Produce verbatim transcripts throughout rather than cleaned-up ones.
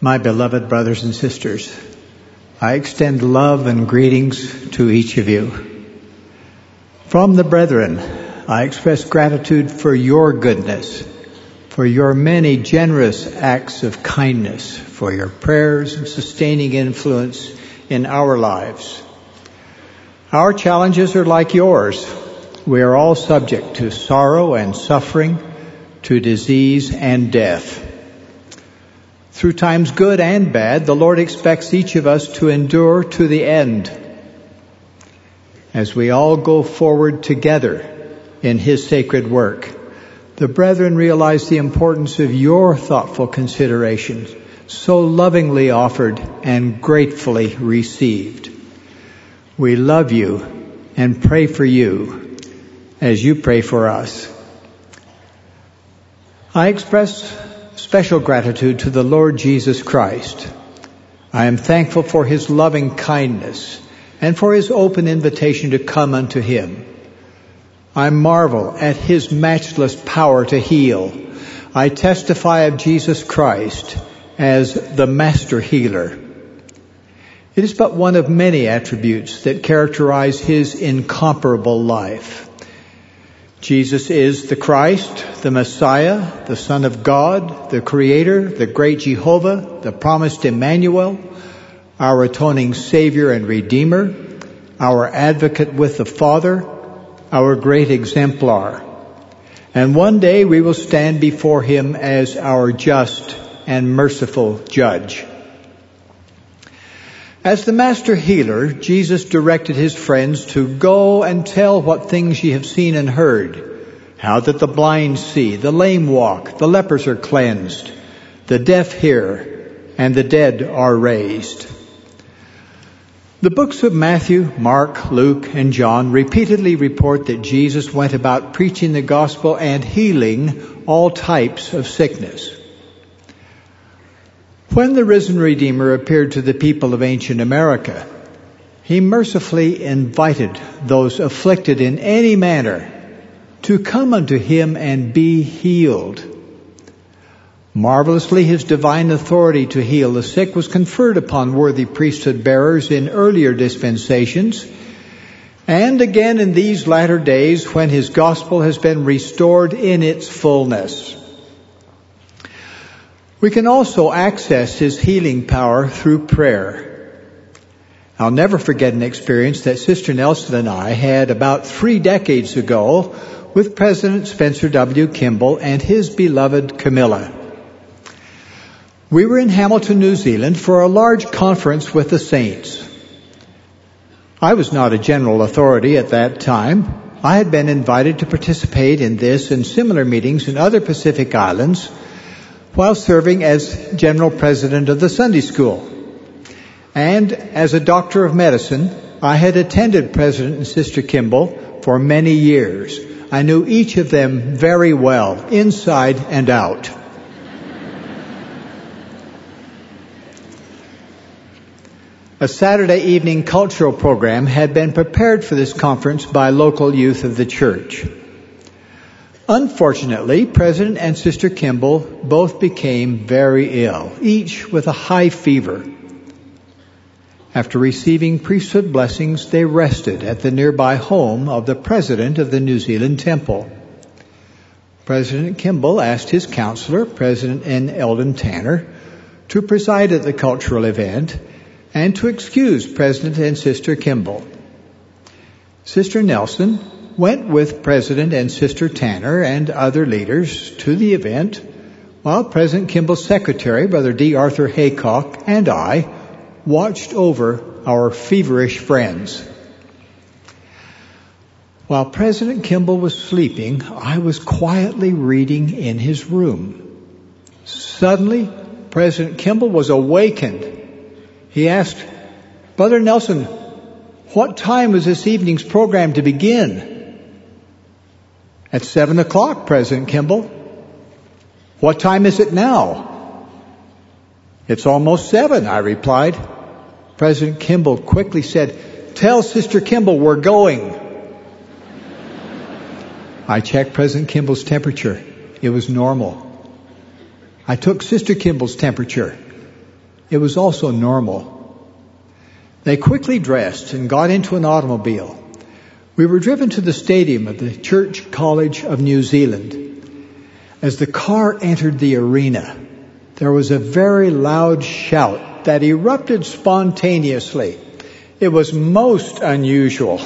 My beloved brothers and sisters, I extend love and greetings to each of you. From the brethren, I express gratitude for your goodness, for your many generous acts of kindness, for your prayers and sustaining influence in our lives. Our challenges are like yours. We are all subject to sorrow and suffering, to disease and death. Through times good and bad, the Lord expects each of us to endure to the end. As we all go forward together in His sacred work, the brethren realize the importance of your thoughtful considerations, so lovingly offered and gratefully received. We love you and pray for you as you pray for us. I express special gratitude to the Lord Jesus Christ. I am thankful for His loving kindness and for His open invitation to come unto Him. I marvel at His matchless power to heal. I testify of Jesus Christ as the master healer. It is but one of many attributes that characterize His incomparable life. Jesus is the Christ, the Messiah, the Son of God, the Creator, the great Jehovah, the promised Emmanuel, our atoning Savior and Redeemer, our advocate with the Father, our great exemplar. And one day we will stand before Him as our just and merciful judge. As the master healer, Jesus directed His friends to go and tell what things ye have seen and heard, how that the blind see, the lame walk, the lepers are cleansed, the deaf hear, and the dead are raised. The books of Matthew, Mark, Luke, and John repeatedly report that Jesus went about preaching the gospel and healing all types of sickness. When the risen Redeemer appeared to the people of ancient America, He mercifully invited those afflicted in any manner to come unto Him and be healed. Marvelously, His divine authority to heal the sick was conferred upon worthy priesthood bearers in earlier dispensations, and again in these latter days when His gospel has been restored in its fullness. We can also access His healing power through prayer. I'll never forget an experience that Sister Nelson and I had about three decades ago with President Spencer W. Kimball and his beloved Camilla. We were in Hamilton, New Zealand for a large conference with the saints. I was not a general authority at that time. I had been invited to participate in this and similar meetings in other Pacific islands while serving as General President of the Sunday School. And as a doctor of medicine, I had attended President and Sister Kimball for many years. I knew each of them very well, inside and out. A Saturday evening cultural program had been prepared for this conference by local youth of the church. Unfortunately, President and Sister Kimball both became very ill, each with a high fever. After receiving priesthood blessings, they rested at the nearby home of the President of the New Zealand Temple. President Kimball asked his counselor, President N. Eldon Tanner, to preside at the cultural event and to excuse President and Sister Kimball. Sister Nelson went with President and Sister Tanner and other leaders to the event, while President Kimball's secretary, Brother D. Arthur Haycock, and I watched over our feverish friends. While President Kimball was sleeping, I was quietly reading in his room. Suddenly, President Kimball was awakened. He asked, "Brother Nelson, what time was this evening's program to begin?" "At seven o'clock, President Kimball." "What time is it now?" "It's almost seven," I replied. President Kimball quickly said, "Tell Sister Kimball we're going." I checked President Kimball's temperature. It was normal. I took Sister Kimball's temperature. It was also normal. They quickly dressed and got into an automobile. We were driven to the stadium of the Church College of New Zealand. As the car entered the arena, there was a very loud shout that erupted spontaneously. It was most unusual.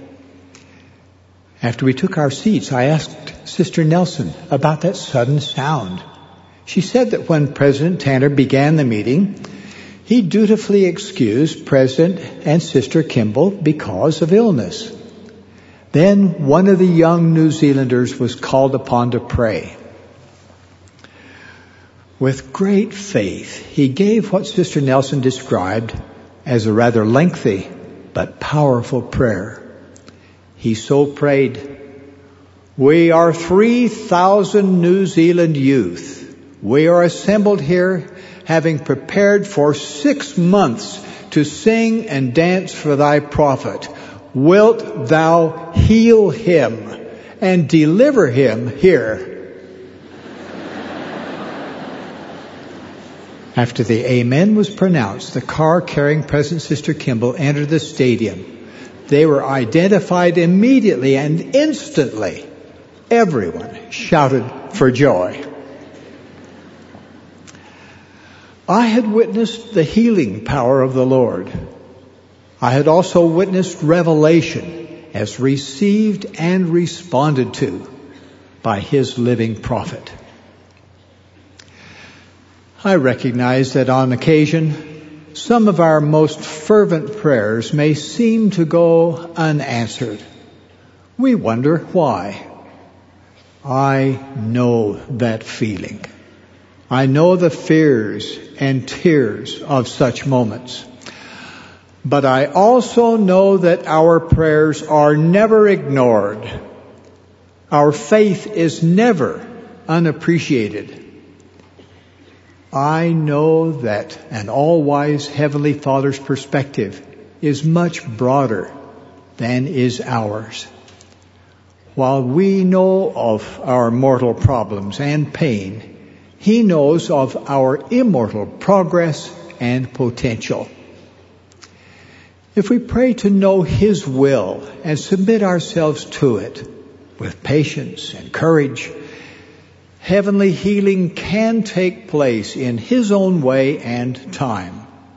After we took our seats, I asked Sister Nelson about that sudden sound. She said that when President Tanner began the meeting, he dutifully excused President and Sister Kimball because of illness. Then one of the young New Zealanders was called upon to pray. With great faith, he gave what Sister Nelson described as a rather lengthy but powerful prayer. He so prayed, "We are three thousand New Zealand youth. We are assembled here, having prepared for six months to sing and dance for thy prophet. Wilt thou heal him and deliver him here?" After the amen was pronounced, the car carrying President Sister Kimball entered the stadium. They were identified immediately and instantly. Everyone shouted for joy. I had witnessed the healing power of the Lord. I had also witnessed revelation as received and responded to by His living prophet. I recognize that on occasion, some of our most fervent prayers may seem to go unanswered. We wonder why. I know that feeling. I know the fears and tears of such moments. But I also know that our prayers are never ignored. Our faith is never unappreciated. I know that an all-wise Heavenly Father's perspective is much broader than is ours. While we know of our mortal problems and pain, He knows of our immortal progress and potential. If we pray to know His will and submit ourselves to it with patience and courage, heavenly healing can take place in His own way and time.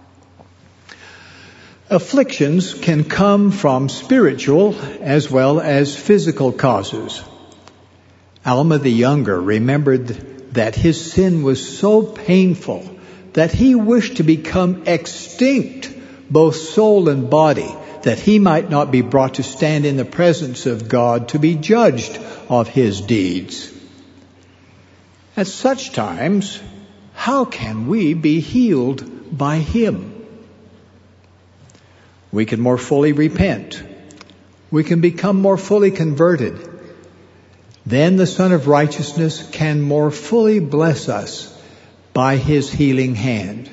Afflictions can come from spiritual as well as physical causes. Alma the Younger remembered that his sin was so painful that he wished to become extinct, both soul and body, that he might not be brought to stand in the presence of God to be judged of his deeds. At such times, how can we be healed by Him? We can more fully repent. We can become more fully converted. Then the Son of Righteousness can more fully bless us by His healing hand.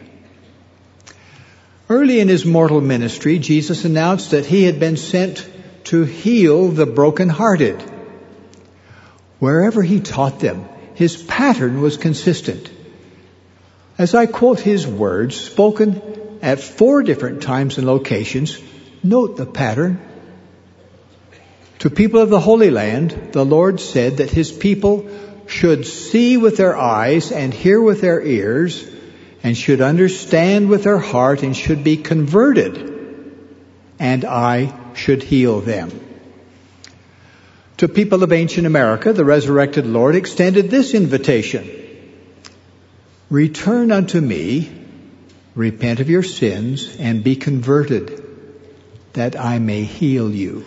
Early in His mortal ministry, Jesus announced that He had been sent to heal the brokenhearted. Wherever He taught them, His pattern was consistent. As I quote His words, spoken at four different times and locations, note the pattern. To people of the Holy Land, the Lord said that His people should see with their eyes and hear with their ears, and should understand with their heart and should be converted, and I should heal them. To people of ancient America, the resurrected Lord extended this invitation: return unto me, repent of your sins, and be converted, that I may heal you.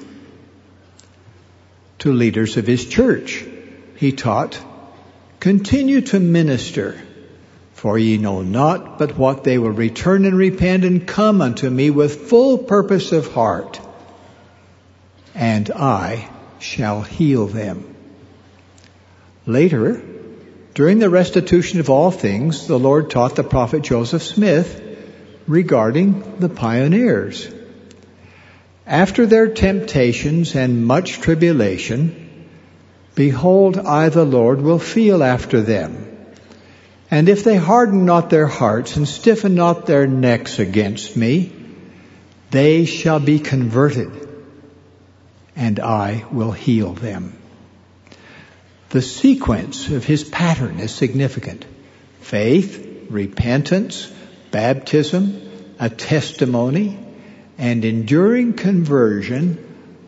To leaders of His church, He taught, continue to minister, for ye know not but what they will return and repent and come unto me with full purpose of heart, and I shall heal them. Later, during the restitution of all things, the Lord taught the prophet Joseph Smith regarding the pioneers. After their temptations and much tribulation, behold, I the Lord will feel after them, And if they harden not their hearts and stiffen not their necks against me, they shall be converted, and I will heal them. The sequence of his pattern is significant. Faith, repentance, baptism, a testimony, and enduring conversion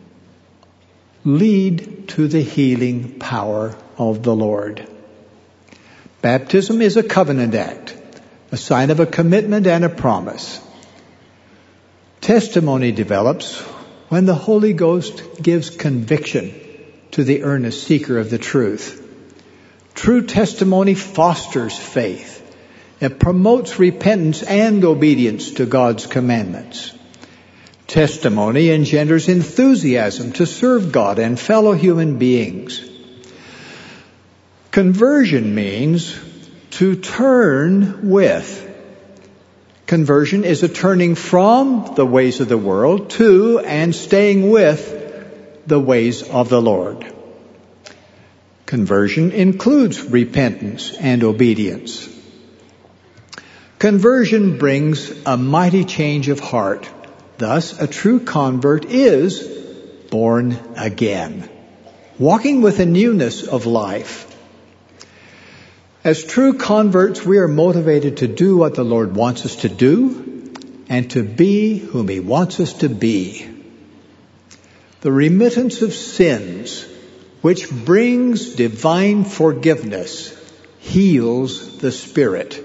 lead to the healing power of the Lord. Baptism is a covenant act, a sign of a commitment and a promise. Testimony develops when the Holy Ghost gives conviction to the earnest seeker of the truth. True testimony fosters faith. It promotes repentance and obedience to God's commandments. Testimony engenders enthusiasm to serve God and fellow human beings. Conversion means to turn with. Conversion is a turning from the ways of the world to and staying with the ways of the Lord. Conversion includes repentance and obedience. Conversion brings a mighty change of heart. Thus, a true convert is born again, walking with a newness of life. As true converts, we are motivated to do what the Lord wants us to do and to be whom He wants us to be. The remittance of sins, which brings divine forgiveness, heals the spirit.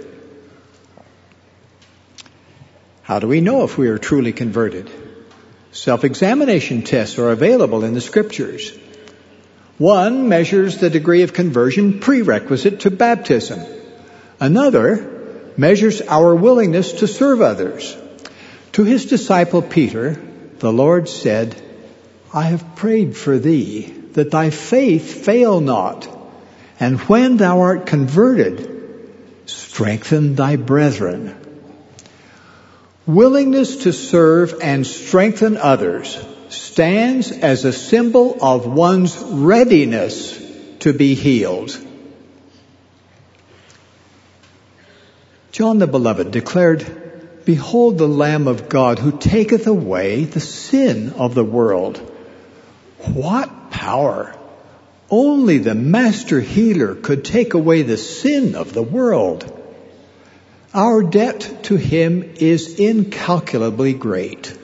How do we know if we are truly converted? Self-examination tests are available in the Scriptures. One measures the degree of conversion prerequisite to baptism. Another measures our willingness to serve others. To his disciple Peter, the Lord said, I have prayed for thee, that thy faith fail not. And when thou art converted, strengthen thy brethren. Willingness to serve and strengthen others stands as a symbol of one's readiness to be healed. John the Beloved declared, Behold the Lamb of God who taketh away the sin of the world. What power! Only the Master Healer could take away the sin of the world. Our debt to Him is incalculably great.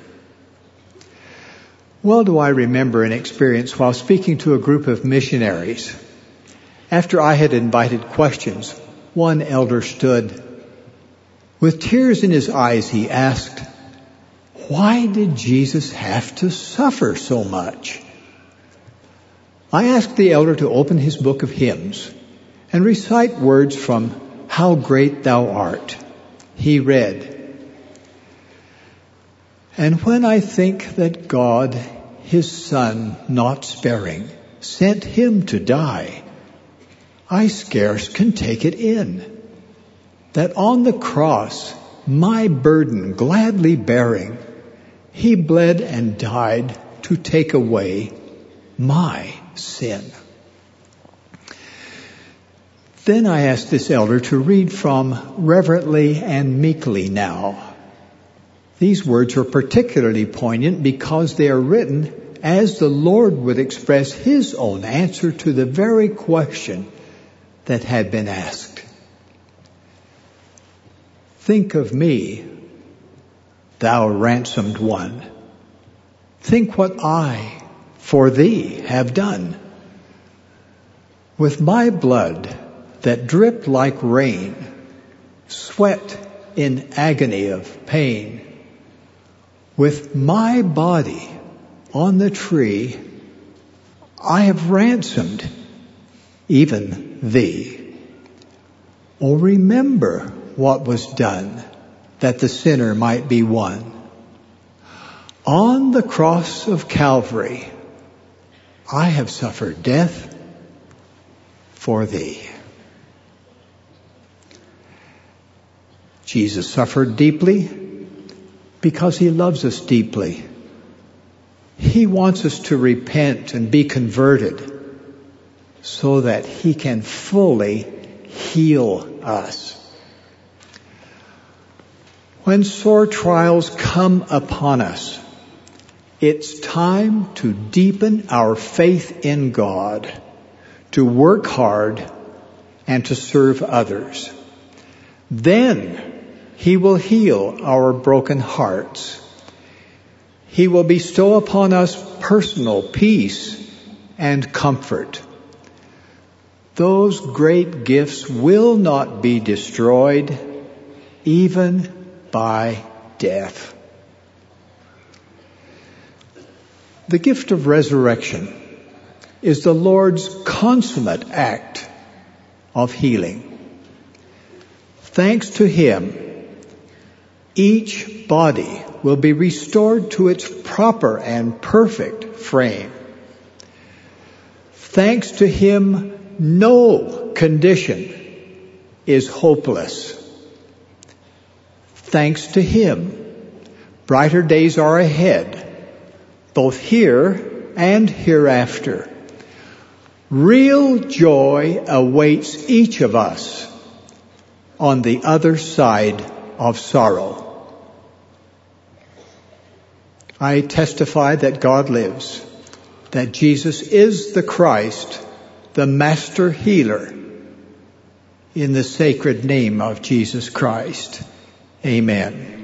Well do I remember an experience while speaking to a group of missionaries. After I had invited questions, one elder stood. With tears in his eyes, he asked, Why did Jesus have to suffer so much? I asked the elder to open his book of hymns and recite words from How Great Thou Art. He read, And when I think that God, His Son, not sparing, sent Him to die, I scarce can take it in, that on the cross, my burden gladly bearing, He bled and died to take away my sin. Then I asked this elder to read from Reverently and Meekly Now. These words are particularly poignant because they are written as the Lord would express His own answer to the very question that had been asked. Think of me, thou ransomed one. Think what I for thee have done. With my blood that dripped like rain, sweat in agony of pain, with my body on the tree, I have ransomed even thee. Oh, remember what was done, that the sinner might be won. On the cross of Calvary, I have suffered death for thee. Jesus suffered deeply because He loves us deeply. He wants us to repent and be converted so that He can fully heal us. When sore trials come upon us, it's time to deepen our faith in God, to work hard, and to serve others. Then He will heal our broken hearts. He will bestow upon us personal peace and comfort. Those great gifts will not be destroyed, even by death. The gift of resurrection is the Lord's consummate act of healing. Thanks to Him, each body will be restored to its proper and perfect frame. Thanks to Him, no condition is hopeless. Thanks to Him, brighter days are ahead, both here and hereafter. Real joy awaits each of us on the other side of sorrow. I testify that God lives, that Jesus is the Christ, the Master Healer, in the sacred name of Jesus Christ. Amen.